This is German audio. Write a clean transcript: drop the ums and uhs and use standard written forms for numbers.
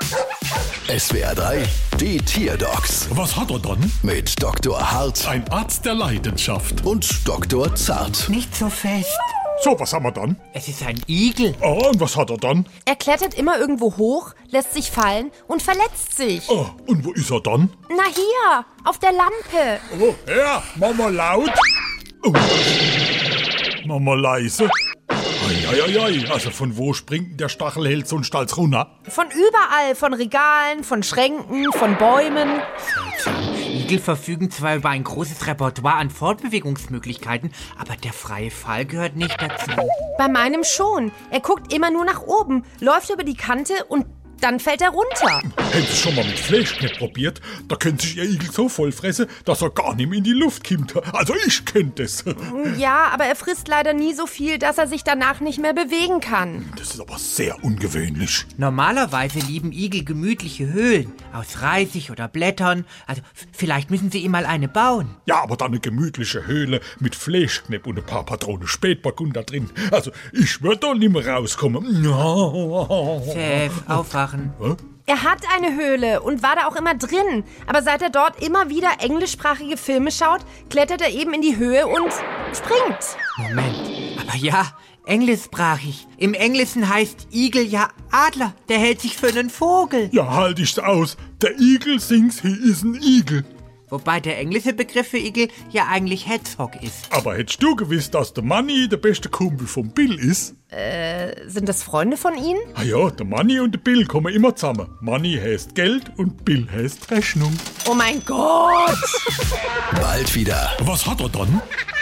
SWR 3, die Tierdocs Was hat er dann? mit Dr. Hart Ein Arzt der Leidenschaft. und Dr. Zart. Nicht so fest. So, was haben wir dann? Es ist ein Igel. Ah, und was hat er dann? Er klettert immer irgendwo hoch, lässt sich fallen und verletzt sich. Ah, und wo ist er dann? Na hier, auf der Lampe. Oh, ja, Mama laut. Oh. Mama leise. Eieiei, also von wo springt denn der Stachelheld so ein Stalz runter? Von überall, von Regalen, von Schränken, von Bäumen. Igel verfügen zwar über ein großes Repertoire an Fortbewegungsmöglichkeiten, aber der freie Fall gehört nicht dazu. Bei meinem schon. Er guckt immer nur nach oben, läuft über die Kante und dann fällt er runter. Haben Sie schon mal mit Fleischknepp probiert? Da könnte sich Ihr Igel so voll fressen, dass er gar nicht mehr in die Luft kommt. Also ich kenn das. Ja, aber er frisst leider nie so viel, dass er sich danach nicht mehr bewegen kann. Das ist aber sehr ungewöhnlich. Normalerweise lieben Igel gemütliche Höhlen aus Reisig oder Blättern. Also vielleicht müssen sie ihm mal eine bauen. Ja, aber dann eine gemütliche Höhle mit Fleischknepp und ein paar Patronen Spätburgunder drin. Also ich würde da nicht mehr rauskommen. Chef, aufwachen. Er hat eine Höhle und war da auch immer drin. Aber seit er dort immer wieder englischsprachige Filme schaut, klettert er eben in die Höhe und springt. Moment, aber ja, englischsprachig. Im Englischen heißt Igel ja Adler. Der hält sich für einen Vogel. Ja, halt ich's aus. Der Igel thinks he is an Eagle. Wobei der englische Begriff für Igel ja eigentlich Hedgehog ist. Aber hättest du gewusst, dass der Manni der beste Kumpel vom Bill ist? Sind das Freunde von Ihnen? Ah ja, der Manni und der Bill kommen immer zusammen. Manni heißt Geld und Bill heißt Rechnung. Oh mein Gott! Bald wieder. Was hat er dann?